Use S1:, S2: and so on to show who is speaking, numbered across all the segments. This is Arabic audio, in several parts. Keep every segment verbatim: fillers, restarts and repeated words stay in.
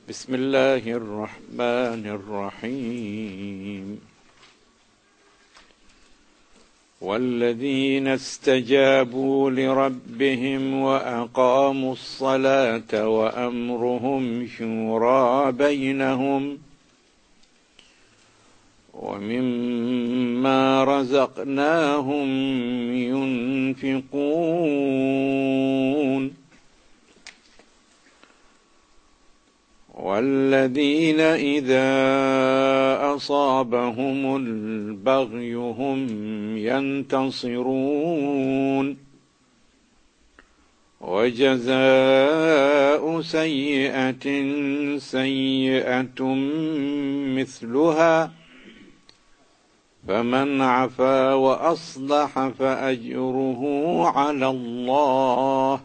S1: بسم الله الرحمن الرحيم. والذين استجابوا لربهم وأقاموا الصلاة وأمرهم شورى بينهم ومما رزقناهم ينفقون. والذين إذا أصابهم البغي هم ينتصرون. وجزاء سيئة سيئة مثلها فمن عفا وأصلح فأجره على الله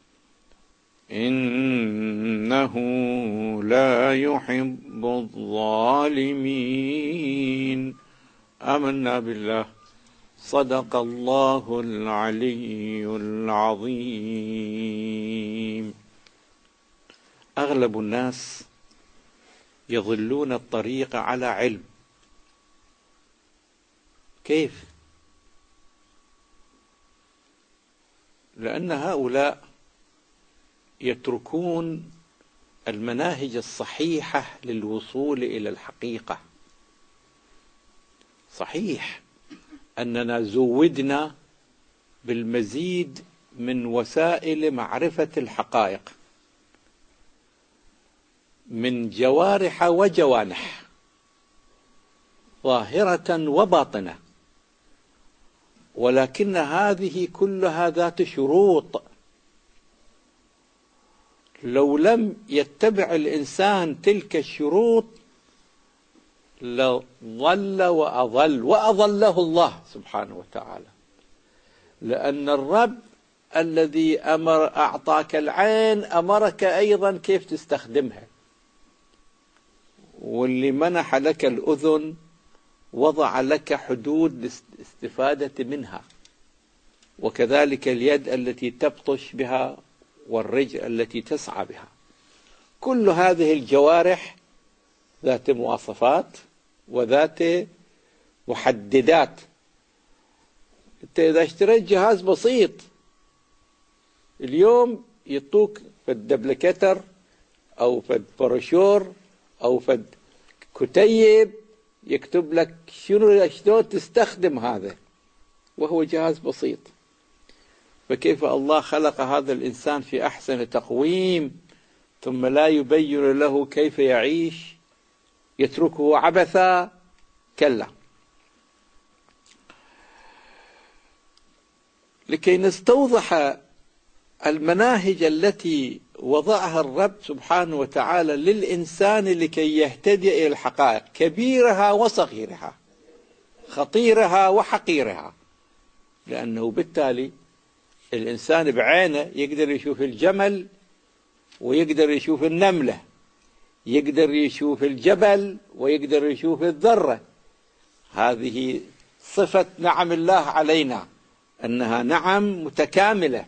S1: إنه لا يحب الظالمين. آمنا بالله. صدق الله العلي العظيم. أغلب الناس يضلون الطريق على علم. كيف؟ لأن هؤلاء يتركون المناهج الصحيحة للوصول إلى الحقيقة. صحيح أننا زودنا بالمزيد من وسائل معرفة الحقائق من جوارح وجوانح، ظاهرة وباطنة، ولكن هذه كلها ذات شروط. لو لم يتبع الإنسان تلك الشروط لضل وأضل، وأضله الله سبحانه وتعالى. لأن الرب الذي أمر أعطاك العين أمرك أيضا كيف تستخدمها، واللي منح لك الأذن وضع لك حدود الاستفادة منها، وكذلك اليد التي تبطش بها والرجل التي تسعى بها. كل هذه الجوارح ذات مواصفات وذات محددات. انت إذا اشتريت جهاز بسيط اليوم يعطوك فد دبلكتر أو فد بروشور أو فد كتيب يكتب لك شنو شلون تستخدم هذا، وهو جهاز بسيط. فكيف الله خلق هذا الإنسان في أحسن تقويم ثم لا يبين له كيف يعيش، يتركه عبثا؟ كلا. لكي نستوضح المناهج التي وضعها الرب سبحانه وتعالى للإنسان لكي يهتدي إلى الحقائق، كبيرها وصغيرها، خطيرها وحقيرها. لأنه بالتالي الإنسان بعينه يقدر يشوف الجمل ويقدر يشوف النملة، يقدر يشوف الجبل ويقدر يشوف الذرة. هذه صفة نعم الله علينا، أنها نعم متكاملة.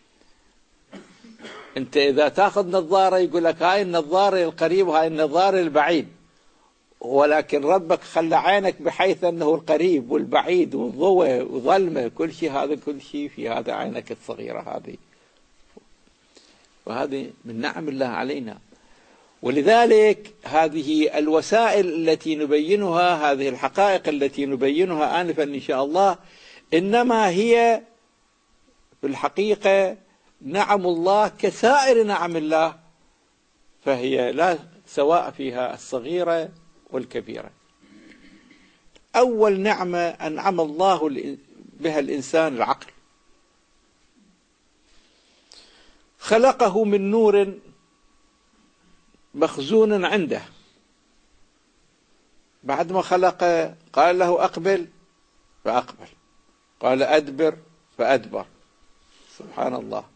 S1: أنت إذا تأخذ نظارة يقول لك هاي النظارة القريب وهاي النظارة البعيد، ولكن ربك خلى عينك بحيث أنه القريب والبعيد والضوء وظلمة كل شيء، هذا كل شيء في هذا عينك الصغيرة هذه. وهذه من نعم الله علينا. ولذلك هذه الوسائل التي نبينها، هذه الحقائق التي نبينها آنفا إن شاء الله، إنما هي في الحقيقة نعم الله كسائر نعم الله، فهي لا سواء فيها الصغيرة والكبيرة. أول نعمة أنعم الله بها الإنسان العقل. خلقه من نور مخزون عنده. بعد ما خلق قال له أقبل فأقبل، قال أدبر فأدبر. سبحان الله.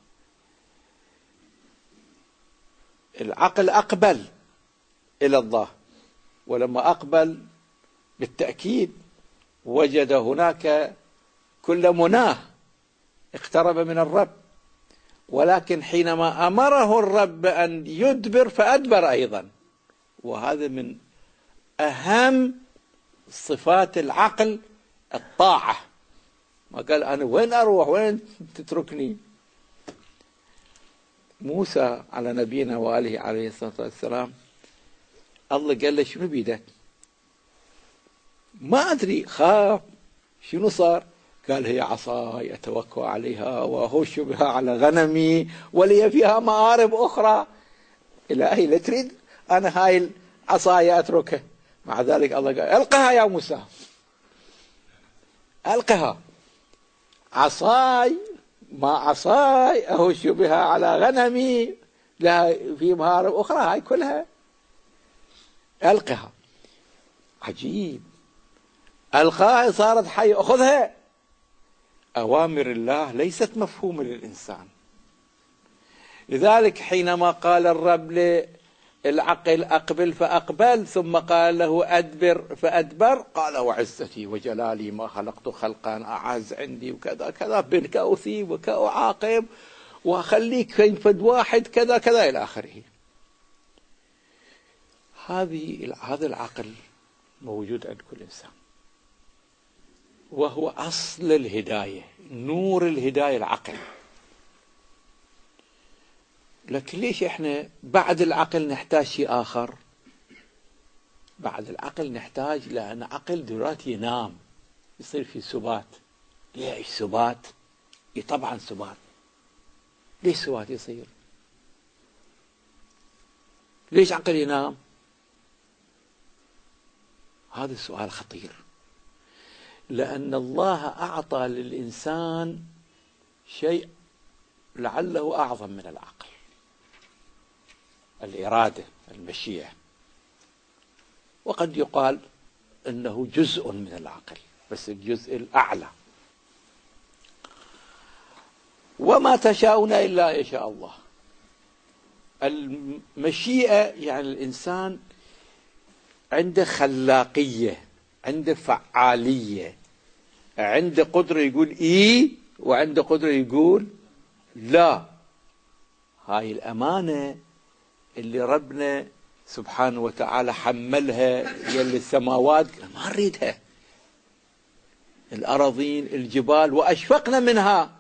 S1: العقل أقبل إلى الله، ولما أقبل بالتأكيد وجد هناك كل مناه، اقترب من الرب. ولكن حينما أمره الرب أن يدبر فأدبر أيضا، وهذا من أهم صفات العقل الطاعة. ما قال أنا وين أروح وين تتركني. موسى على نبينا وآله عليه الصلاة والسلام الله قال له شنو بيدك؟ ما أدري، خاف. شنو صار؟ قال هي عصاي أتوكل عليها وأهش بها على غنمي ولي فيها مآرب أخرى. إلهي لا تريد أنا هاي العصاي أتركها. مع ذلك الله قال ألقها يا موسى، ألقها. عصاي ما عصاي أهش بها على غنمي لها في مآرب أخرى، هاي كلها ألقها. عجيب، ألقاها صارت حي، أخذها. أوامر الله ليست مفهومة للإنسان. لذلك حينما قال الرب للعقل أقبل فأقبل، ثم قال له أدبر فأدبر، قال وعزتي وجلالي ما خلقت خلقا أعز عندي وكذا كذا، بنك أثيب وكأعاقب وأخليك فد واحد كذا كذا إلى آخره. هذه هذا العقل موجود عند كل إنسان، وهو أصل الهداية، نور الهداية العقل. لكن ليش إحنا بعد العقل نحتاج شيء آخر؟ بعد العقل نحتاج، لأن عقل دلوقتي ينام، يصير في سبات. ليش سبات؟ إيه طبعا سبات. ليش سبات يصير؟ ليش عقل ينام؟ هذا السؤال خطير. لأن الله أعطى للإنسان شيء لعله أعظم من العقل، الإرادة، المشيئة. وقد يقال أنه جزء من العقل، بس الجزء الأعلى. وما تشاءون إلا يشاء الله. المشيئة يعني الإنسان عنده خلاقية، عنده فعالية، عنده قدرة يقول إيه وعنده قدرة يقول لا. هاي الأمانة اللي ربنا سبحانه وتعالى حملها يلي السماوات ما نريدها، الأراضين الجبال، وأشفقنا منها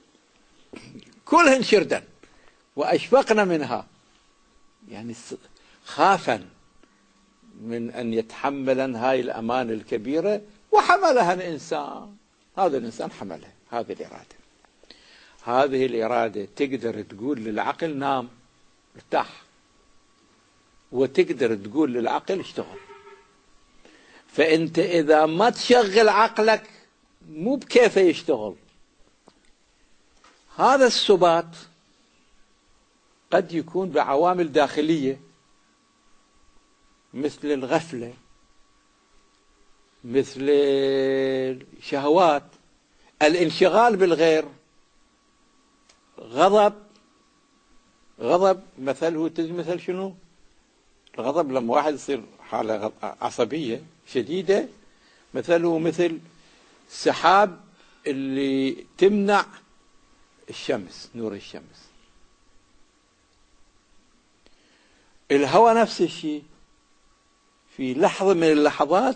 S1: كلهن شردا وأشفقنا منها، يعني خافا من أن يتحمل هاي الأمانة الكبيرة، وحملها الإنسان. هذا الإنسان حملها، هذه الإرادة. هذه الإرادة تقدر تقول للعقل نام ارتاح، وتقدر تقول للعقل اشتغل. فأنت إذا ما تشغل عقلك مو بكيف يشتغل. هذا السبات قد يكون بعوامل داخلية مثل الغفلة، مثل الشهوات، الانشغال بالغير، غضب. غضب مثله تجي مثل شنو؟ الغضب لما واحد يصير حالة عصبية شديدة مثله مثل السحاب اللي تمنع الشمس، نور الشمس. الهوى نفس الشيء، في لحظة من اللحظات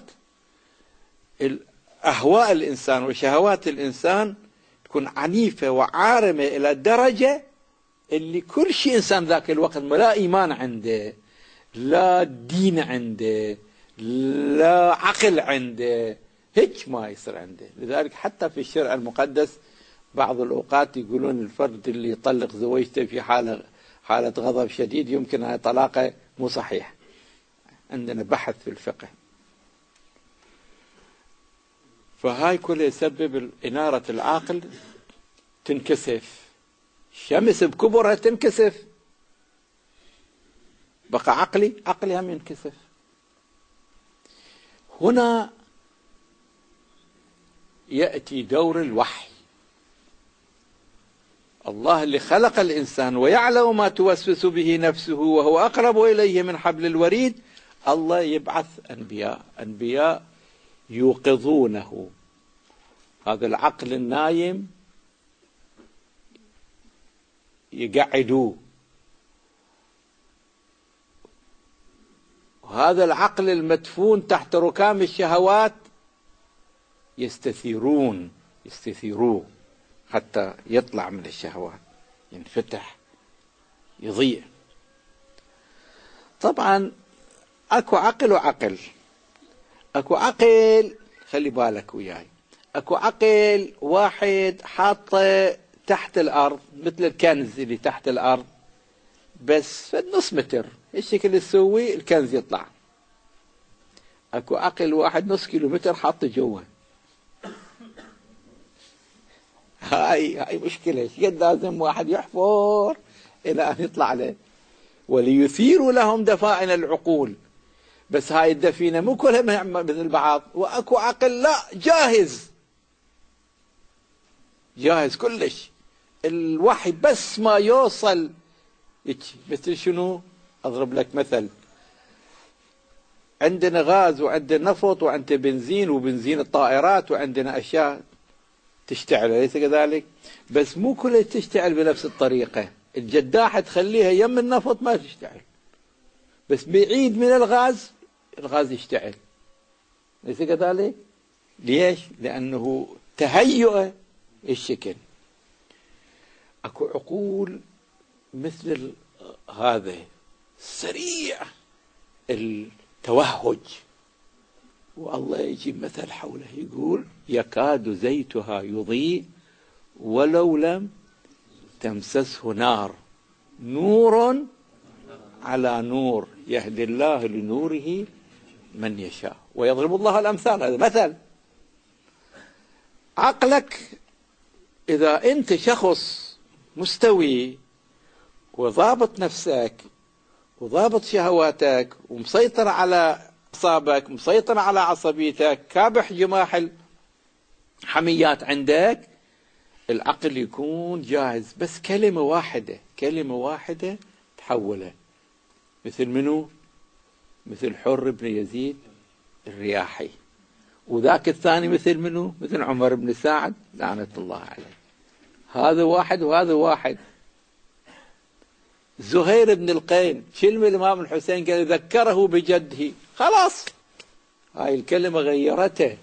S1: أهواء الإنسان وشهوات الإنسان تكون عنيفة وعارمة إلى درجة اللي كل شيء إنسان ذاك الوقت لا إيمان عنده، لا دين عنده، لا عقل عنده، هيك ما يصير عنده. لذلك حتى في الشرع المقدس بعض الأوقات يقولون الفرد اللي يطلق زوجته في حالة حالة غضب شديد يمكن أن طلاقه مو صحيح. عندنا بحث في الفقه. فهاي كله يسبب إنارة العقل تنكسف. الشمس بكبرها تنكسف، بقى عقلي عقلي هم ينكسف. هنا يأتي دور الوحي. الله اللي خلق الإنسان ويعلم ما توسوس به نفسه وهو أقرب إليه من حبل الوريد، الله يبعث أنبياء أنبياء يوقظونه. هذا العقل النايم يقعدوه هذا العقل المدفون تحت ركام الشهوات يستثيرون يستثيروه حتى يطلع من الشهوات، ينفتح، يضيء. طبعا اكو عقل وعقل. اكو عقل، خلي بالك وياي، اكو عقل واحد حاطه تحت الارض مثل الكنز اللي تحت الارض، بس نص متر الشكل اللي تسوي الكنز يطلع. اكو عقل واحد نص كيلومتر حاطه جوا. هاي هاي مشكلة. قد لازم واحد يحفر إلى أن يطلع له. وليثيروا لهم دفائن العقول. بس هاي الدفينة مو كلها مثل بعض. وأكو عقل لا، جاهز جاهز كلش. الوحي بس ما يوصل مثل شنو؟ أضرب لك مثل. عندنا غاز وعندنا نفط وعندنا بنزين وبنزين الطائرات وعندنا أشياء تشتعل، أليس كذلك؟ بس مو كلها تشتعل بنفس الطريقة. الجداحة تخليها يم النفط ما تشتعل، بس بعيد من الغاز الغاز يشتعل، أليس كذلك؟ ليش؟ لأنه تهيئ الشكل. أكو عقول مثل هذا سريع التوهج، والله يجيب مثل حوله يقول: يكاد زيتها يضيء ولو لم تمسسه نار، نور على نور يهدي الله لنوره من يشاء ويضرب الله الأمثال. هذا مثل. عقلك إذا أنت شخص مستوي وضابط نفسك وضابط شهواتك ومسيطر على أعصابك، مسيطر على عصبيتك، كابح جماح الحميات عندك، العقل يكون جاهز. بس كلمة واحدة كلمة واحدة تحوله. مثل منو؟ مثل حر بن يزيد الرياحي. وذاك الثاني مثل منو؟ مثل عمر بن سعد لعنة الله عليه. هذا واحد وهذا واحد. زهير بن القين، كلمة الإمام الحسين قال: ذكره بجده، خلاص هاي الكلمة غيرته.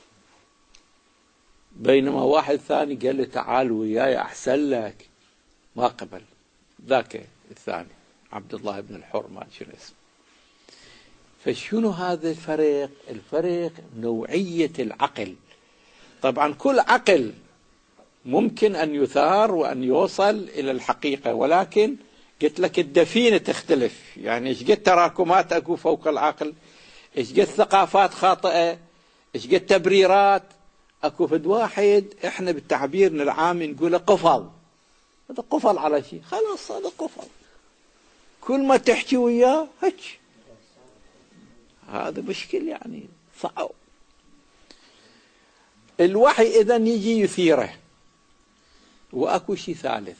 S1: بينما واحد ثاني قال له: تعال وياي أحسن لك، ما قبل. ذاك الثاني عبد الله بن الحر ما شنو اسمه. فشنو هذا الفرق؟ الفرق نوعية العقل. طبعا كل عقل ممكن أن يثار وأن يوصل إلى الحقيقة، ولكن قلت لك الدفينة تختلف. يعني ايش قد تراكمات اكو فوق العقل، ايش قد ثقافات خاطئة، ايش قد تبريرات اكو. فد واحد احنا بالتعبيرنا العام نقوله قفل. هذا قفل على شيء، خلاص هذا قفل. كل ما تحكي وياه هيك، هذا مشكل يعني صعب. الوحي اذا يجي يثيره. واكو شيء ثالث،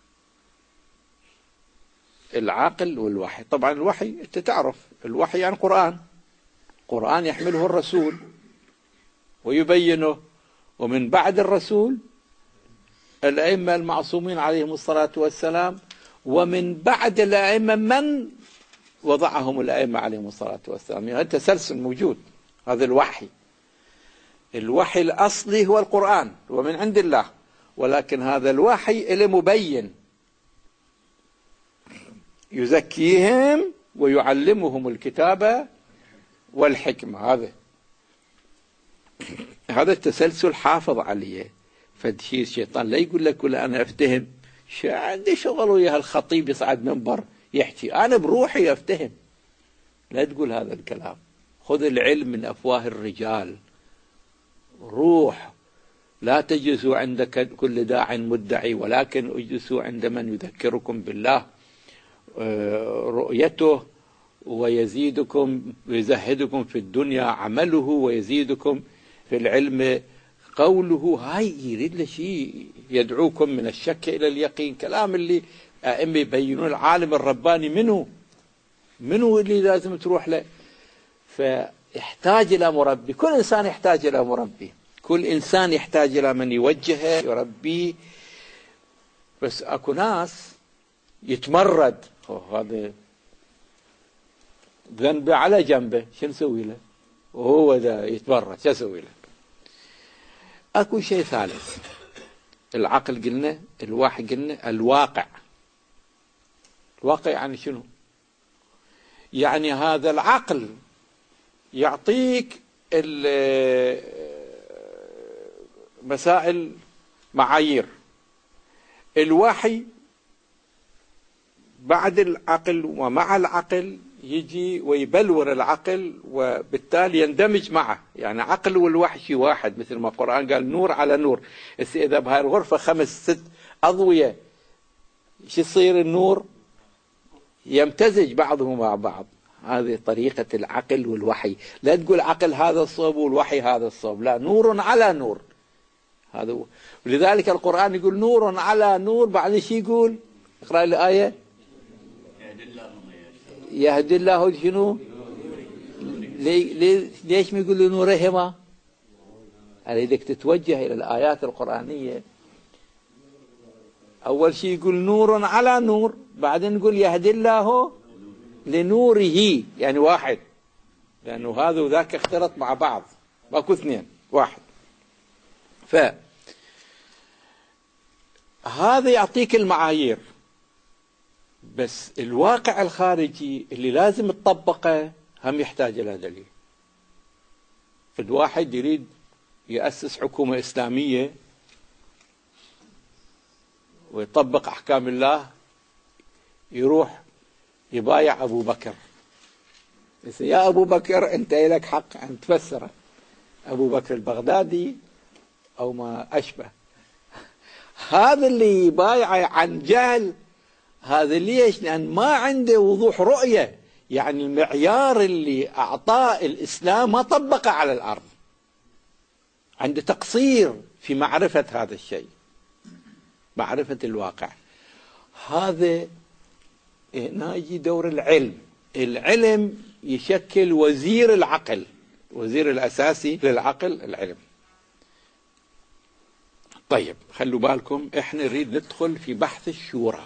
S1: العقل والوحي. طبعا الوحي انت تعرف الوحي يعني قرآن. قرآن يحمله الرسول ويبينه، ومن بعد الرسول الأئمة المعصومين عليهم الصلاة والسلام، ومن بعد الأئمة من وضعهم الأئمة عليهم الصلاة والسلام. يعني التسلسل موجود. هذا الوحي. الوحي الأصلي هو القرآن ومن عند الله، ولكن هذا الوحي إلى مبين يزكيهم ويعلمهم الكتابة والحكمة. هذا هذا التسلسل حافظ عليه. فدشي الشيطان لا يقول لك ولا أنا أفتهم، شو عندي شغل ويا الخطيب يصعد منبر يحكي، أنا بروحي أفتهم. لا تقول هذا الكلام. خذ العلم من أفواه الرجال. روح، لا تجلسوا عند كل داع مدعي، ولكن اجلسوا عند من يذكركم بالله رؤيته، ويزيدكم ويزهدكم في الدنيا عمله، ويزيدكم في العلم قوله. هاي يريد له شيء يدعوكم من الشك إلى اليقين. كلام اللي أئمة يبينون العالم الرباني منه منه اللي لازم تروح له. فيحتاج إلى مربي. كل إنسان يحتاج إلى مربي. كل إنسان يحتاج إلى من يوجهه يربيه. بس أكو ناس يتمرد. هذا ذنبه على جنبه، شو نسوي له وهو ذا يتبرع؟ شو اسوي له؟ اكو شيء ثالث، العقل قلنا، الوحي قلنا، الواقع. الواقع يعني شنو؟ يعني هذا العقل يعطيك مسائل معايير، الوحي بعد العقل ومع العقل يجي ويبلور العقل وبالتالي يندمج معه، يعني عقل والوحي شيء واحد، مثل ما القرآن قال نور على نور. إذا بهاي الغرفة خمس ست أضوية، شو يصير؟ النور يمتزج بعضهم مع بعض. هذه طريقة العقل والوحي. لا تقول عقل هذا الصوب والوحي هذا الصوب، لا، نور على نور. هذا هو. ولذلك القرآن يقول نور على نور، بعدين شو يقول؟ اقرأ الآية. يهدي الله شنو؟ لي لي ليش ما يقول نورهما؟ أريدك تتوجه إلى الآيات القرآنية. أول شيء يقول نور على نور، بعدين يقول يهدي الله لنوره، يعني واحد، لأنه هذا وذاك اختلط مع بعض، ماكو اثنين، واحد. ف هذا يعطيك المعايير، بس الواقع الخارجي اللي لازم تطبقه هم يحتاج إلى دليل. فالواحد يريد يأسس حكومة إسلامية ويطبق أحكام الله، يروح يبايع أبو بكر. يا أبو بكر أنت لك حق أن تفسره، أبو بكر البغدادي أو ما أشبه. هذا اللي يبايع عن جهل، هذا ليش؟ لأن ما عنده وضوح رؤية، يعني المعيار اللي أعطاه الإسلام ما طبقه على الأرض، عنده تقصير في معرفة هذا الشيء، معرفة الواقع. هذا هنا يجي دور العلم. العلم يشكل وزير العقل، وزير الأساسي للعقل العلم. طيب خلوا بالكم، احنا نريد ندخل في بحث الشورى.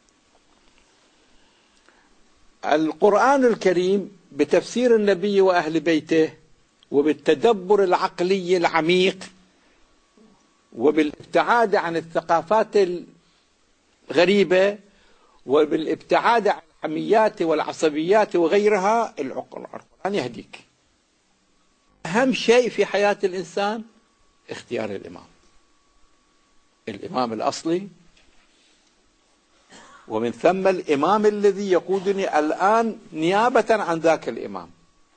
S1: القرآن الكريم بتفسير النبي وأهل بيته وبالتدبر العقلي العميق وبالابتعاد عن الثقافات الغريبة وبالابتعاد عن الحميات والعصبيات وغيرها، القرآن يهديك. أهم شيء في حياة الإنسان اختيار الإمام، الإمام الأصلي، ومن ثم الإمام الذي يقودني الآن نيابة عن ذاك الإمام.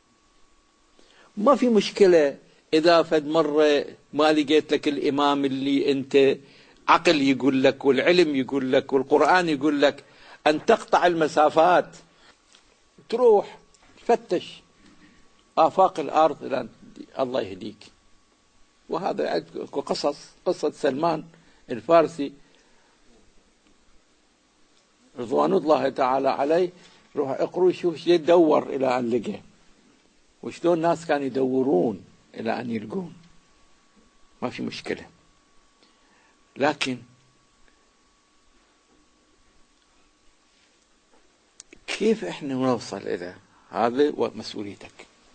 S1: ما في مشكلة إذا فد مرة ما لقيت لك الإمام اللي أنت عقل يقول لك والعلم يقول لك والقرآن يقول لك، أن تقطع المسافات، تروح تفتش آفاق الأرض لأن الله يهديك. وهذا قصص، قصة سلمان الفارسي رضوان الله تعالى عليه، روح اقروا شوف شو يدور إلى أن لقى، وشلون الناس كانوا يدورون إلى أن يلقون. ما في مشكلة، لكن كيف احنا نوصل إلى هذا؟ ومسؤوليتك.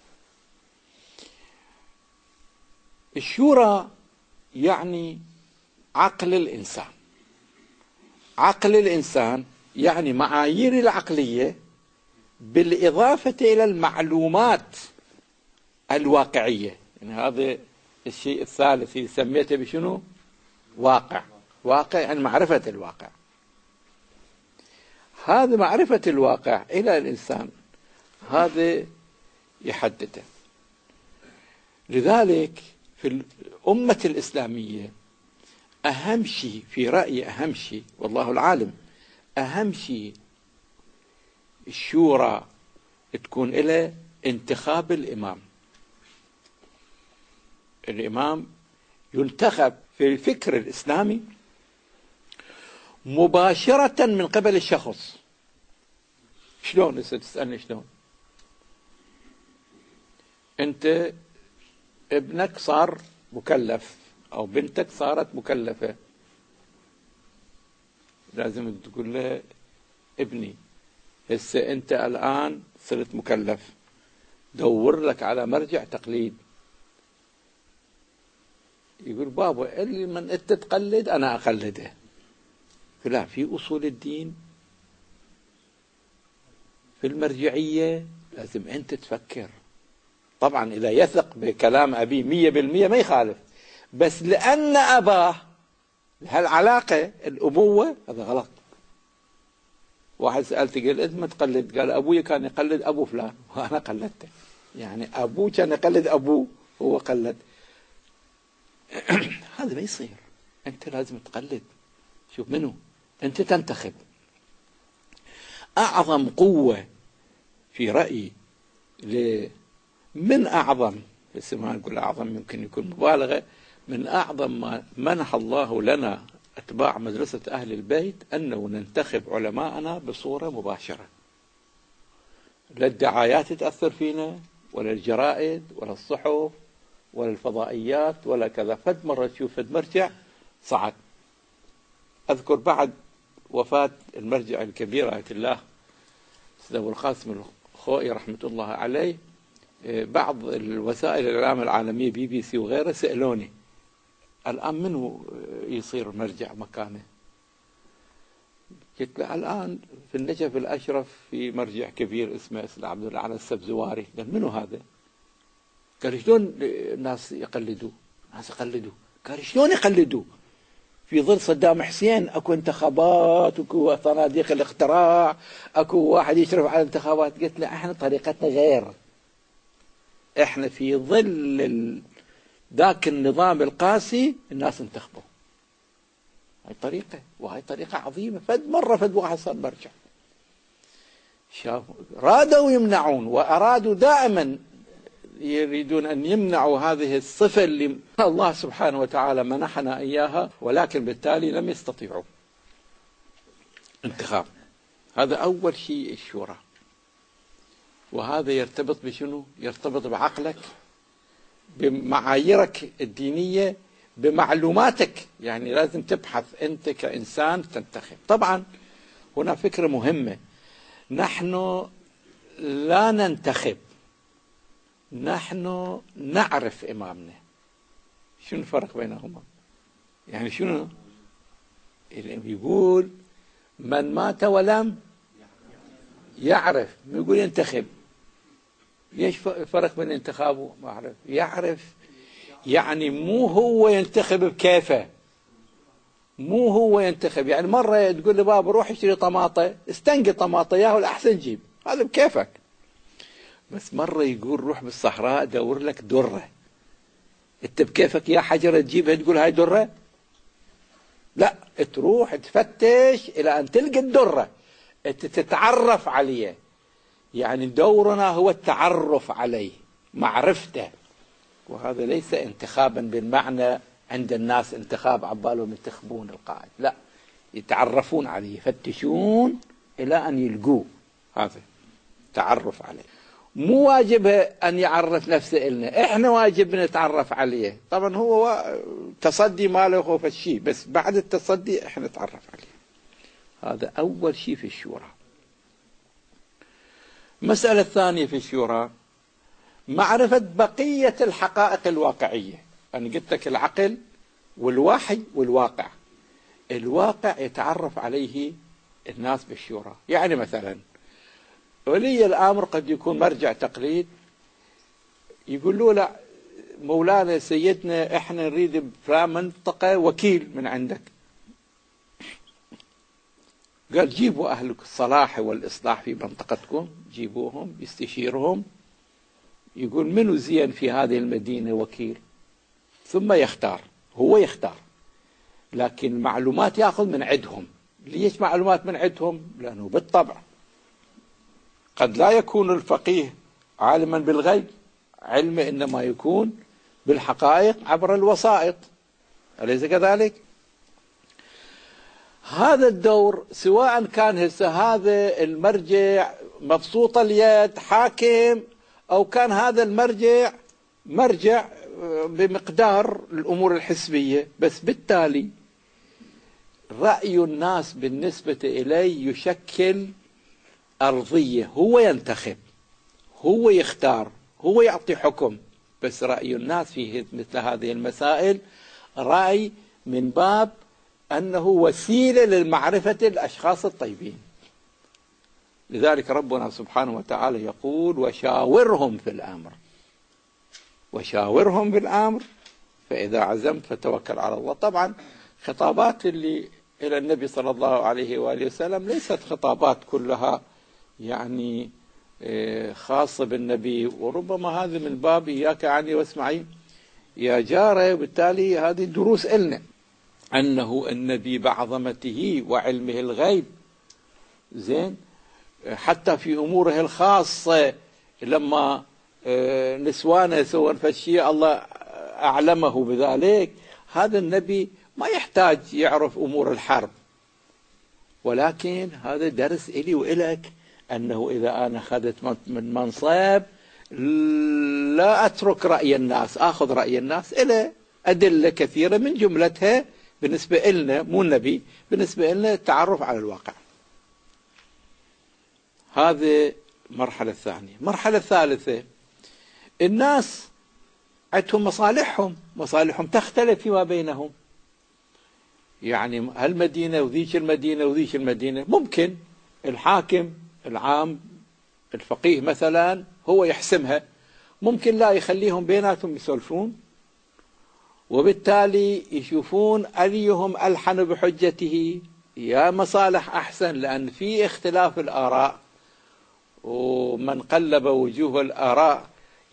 S1: الشورى يعني عقل الإنسان. عقل الإنسان يعني معايير العقلية بالإضافة إلى المعلومات الواقعية. يعني هذا الشيء الثالث اللي سميته بشنو؟ واقع. واقع يعني معرفة الواقع. هذا معرفة الواقع إلى الإنسان، هذا يحدده. لذلك في الأمة الإسلامية أهم شيء، في رأيي أهم شيء، والله العالم، أهم شيء الشورى تكون إلى انتخاب الإمام. الإمام ينتخب في الفكر الإسلامي مباشرة من قبل الشخص. شلون؟ لسه تسألني شلون؟ أنت ابنك صار مكلف أو بنتك صارت مكلفة، لازم تقول له ابني هسه أنت الآن صرت مكلف، دور لك على مرجع تقليد. يقول بابا اللي من أنت تقلد أنا أقلده. لا، في أصول الدين في المرجعية لازم أنت تفكر. طبعا إذا يثق بكلام أبيه مية بالمية ما يخالف، بس لأن أباه هالعلاقة الأبوة هذا غلط. واحد سألته قال أنت ما تقلد؟ قال أبوي كان يقلد أبو فلان وأنا قلدته. يعني أبوه كان يقلد أبوه هو قلد. هذا ما يصير. أنت لازم تقلد. شوف منو أنت تنتخب. أعظم قوة في رأيي من أعظم، بس ما نقول أعظم يمكن يكون مبالغة، من أعظم ما منح الله لنا أتباع مدرسة أهل البيت أنه ننتخب علماءنا بصورة مباشرة. لا الدعايات تأثر فينا، ولا الجرائد، ولا الصحف، ولا الفضائيات، ولا كذا. فد مرة تشوف فد مرجع صعد. أذكر بعد وفاة المرجع الكبير آية الله سيد أبو القاسم الخوئي رحمة الله عليه، بعض الوسائل الإعلام العالمية بي بي سي وغيره سألوني الآن منو يصير مرجع مكانه؟ قلت له الآن في النجف الأشرف في مرجع كبير اسمه اسمه عبد الأعلى السبزواري. قال منو هذا؟ قال شلون الناس يقلدوا؟ الناس يقلدوا. قال شلون يقلدوا؟ في ظل صدام حسين اكو انتخابات، اكو صناديق الاقتراع، اكو واحد يشرف على الانتخابات. قلت له احنا طريقتنا غير. احنا في ظل ذاك النظام القاسي الناس انتخبوا. هاي طريقة، وهاي طريقة عظيمة. فد مرة فد واحد صار مرجع. شافوا رادوا يمنعون وأرادوا دائما يريدون أن يمنعوا هذه الصفة اللي الله سبحانه وتعالى منحنا إياها، ولكن بالتالي لم يستطيعوا انتخاب. هذا أول شيء الشورى. وهذا يرتبط بشنو؟ يرتبط بعقلك، بمعاييرك الدينية، بمعلوماتك. يعني لازم تبحث أنت كإنسان تنتخب. طبعا هنا فكرة مهمة، نحن لا ننتخب، نحن نعرف إمامنا. شنو الفرق بينهما؟ يعني شنو يقول من مات ولم يعرف، يقول ينتخب. ليش فرق بين انتخابه ما أعرف؟ يعرف يعني مو هو ينتخب بكيفه، مو هو ينتخب. يعني مرة تقول لي بابا روح اشتري طماطة، استنقي طماطة ياهو الأحسن جيب، هذا بكيفك. بس مرة يقول روح بالصحراء دور لك درة، انت بكيفك يا حجرة تجيبها تقول هاي درة؟ لا، تروح تفتش إلى أن تلقى الدرة، انت تتعرف عليه. يعني دورنا هو التعرف عليه، معرفته. وهذا ليس انتخابا بالمعنى عند الناس انتخاب عبالهم ينتخبون القائد، لا، يتعرفون عليه، يفتشون إلى أن يلقوه. هذا تعرف عليه. مو واجبه أن يعرف نفسه إلنا، إحنا واجب نتعرف عليه. طبعا هو تصدي ما له خوف الشيء، بس بعد التصدي إحنا نتعرف عليه. هذا أول شيء في الشورى. المسألة الثانية في الشورى معرفة بقية الحقائق الواقعية. أنا قلت لك العقل والوحي والواقع. الواقع يتعرف عليه الناس بالشورى. يعني مثلا ولي الأمر قد يكون مرجع تقليد، يقول له لا مولانا سيدنا احنا نريد بفلان منطقة وكيل من عندك. قال جيبوا أهل الصلاح والإصلاح في منطقتكم، جيبوهم يستشيرهم، يقول منو زين في هذه المدينة وكيل، ثم يختار. هو يختار لكن معلومات يأخذ من عندهم. ليش معلومات من عندهم؟ لأنه بالطبع قد لا يكون الفقيه عالما بالغيب، علمه إنما يكون بالحقائق عبر الوسائط، أليس كذلك؟ هذا الدور سواء كان هسه هذا المرجع مبسوط اليد حاكم، أو كان هذا المرجع مرجع بمقدار الأمور الحسبية، بس بالتالي رأي الناس بالنسبة إليه يشكل أرضية، هو ينتخب، هو يختار، هو يعطي حكم. بس رأي الناس في مثل هذه المسائل رأي من باب أنه وسيلة للمعرفة الأشخاص الطيبين. لذلك ربنا سبحانه وتعالى يقول وشاورهم في الأمر، وشاورهم في الأمر فإذا عزمت فتوكل على الله. طبعا خطابات اللي إلى النبي صلى الله عليه وآله وسلم ليست خطابات كلها يعني خاصة بالنبي، وربما هذا من باب إياك عني واسمعي يا جارة. وبالتالي هذه دروس إلنا أنه النبي بعظمته وعلمه الغيب زين حتى في أموره الخاصة لما نسوانه يسوون فالشيء الله أعلمه بذلك، هذا النبي ما يحتاج يعرف أمور الحرب. ولكن هذا درس إلي وإلك أنه إذا أنا أخذت من منصب لا أترك رأي الناس، أخذ رأي الناس إلى أدلة كثيرة من جملتها بالنسبة لنا مو النبي، بالنسبة لنا التعرف على الواقع. هذه المرحلة الثانية. المرحلة الثالثة الناس عندهم مصالحهم، مصالحهم تختلف فيما بينهم. يعني هالمدينة وذيك المدينة وذيك المدينة ممكن الحاكم العام الفقيه مثلا هو يحسمها، ممكن لا يخليهم بيناتهم يسولفون، وبالتالي يشوفون أيهم ألحن بحجته يا مصالح أحسن، لأن في اختلاف الآراء، ومن قلب وجوه الآراء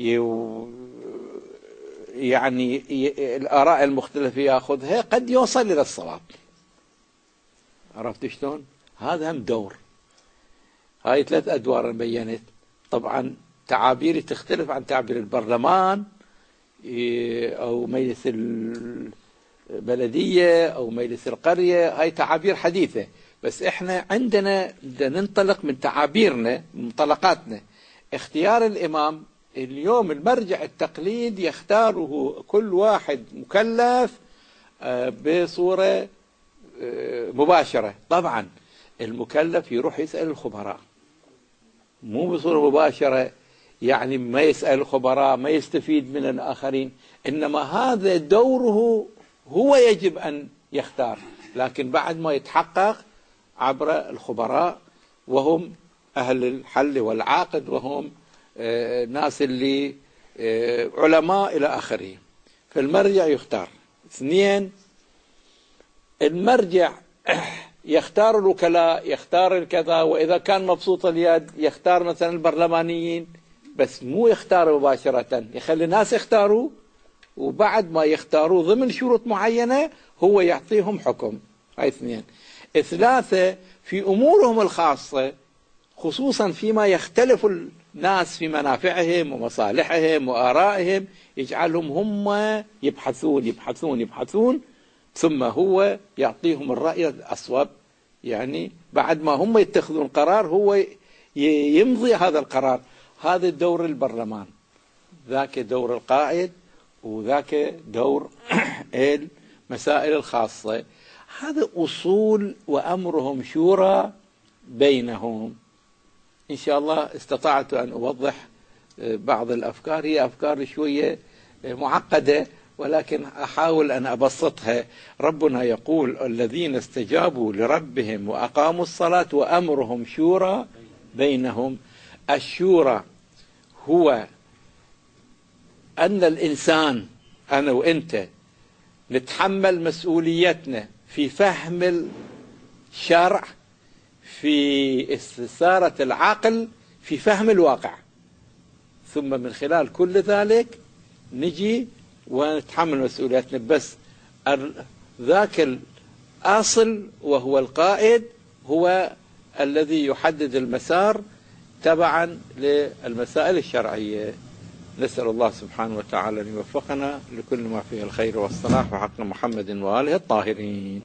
S1: يعني الآراء المختلفة يأخذها قد يوصل إلى الصواب. عرفت شلون؟ هذا هم دور. هاي ثلاث أدوار بينت. طبعا تعابيري تختلف عن تعبير البرلمان أو مجلس البلدية أو مجلس القرية، هاي تعابير حديثة. بس احنا عندنا بدنا ننطلق من تعابيرنا من منطلقاتنا. اختيار الإمام اليوم المرجع التقليد يختاره كل واحد مكلف بصورة مباشرة. طبعا المكلف يروح يسأل الخبراء مو بصورة مباشرة، يعني ما يسأل الخبراء ما يستفيد من الآخرين، إنما هذا دوره هو يجب أن يختار، لكن بعد ما يتحقق عبر الخبراء وهم أهل الحل والعقد وهم آه ناس اللي آه علماء إلى آخره. فالمرجع يختار. اثنين، المرجع يختار الوكلاء، يختار الكذا، وإذا كان مبسوط اليد يختار مثلا البرلمانيين، بس مو يختار مباشرة، يخلي الناس يختاروا، وبعد ما يختاروا ضمن شروط معينة هو يعطيهم حكم. هاي اثنين. ثلاثة، في أمورهم الخاصة خصوصا فيما يختلف الناس في منافعهم ومصالحهم وآرائهم يجعلهم هم يبحثون يبحثون يبحثون ثم هو يعطيهم الرأي الأصوب. يعني بعد ما هم يتخذون قرار هو يمضي هذا القرار. هذا دور البرلمان، ذاك دور القائد، وذاك دور المسائل الخاصة. هذا أصول وأمرهم شورى بينهم. إن شاء الله استطعت أن أوضح بعض الأفكار، هي أفكار شوية معقدة ولكن أحاول أن أبسطها. ربنا يقول الذين استجابوا لربهم وأقاموا الصلاة وأمرهم شورى بينهم. الشورى هو أن الإنسان أنا وإنت نتحمل مسؤوليتنا في فهم الشرع، في استثارة العقل، في فهم الواقع، ثم من خلال كل ذلك نجي ونتحمل مسؤولياتنا. بس ذاك الأصل وهو القائد هو الذي يحدد المسار تبعا للمسائل الشرعية. نسأل الله سبحانه وتعالى أن يوفقنا لكل ما فيه الخير والصلاح وحق محمد وآله الطاهرين.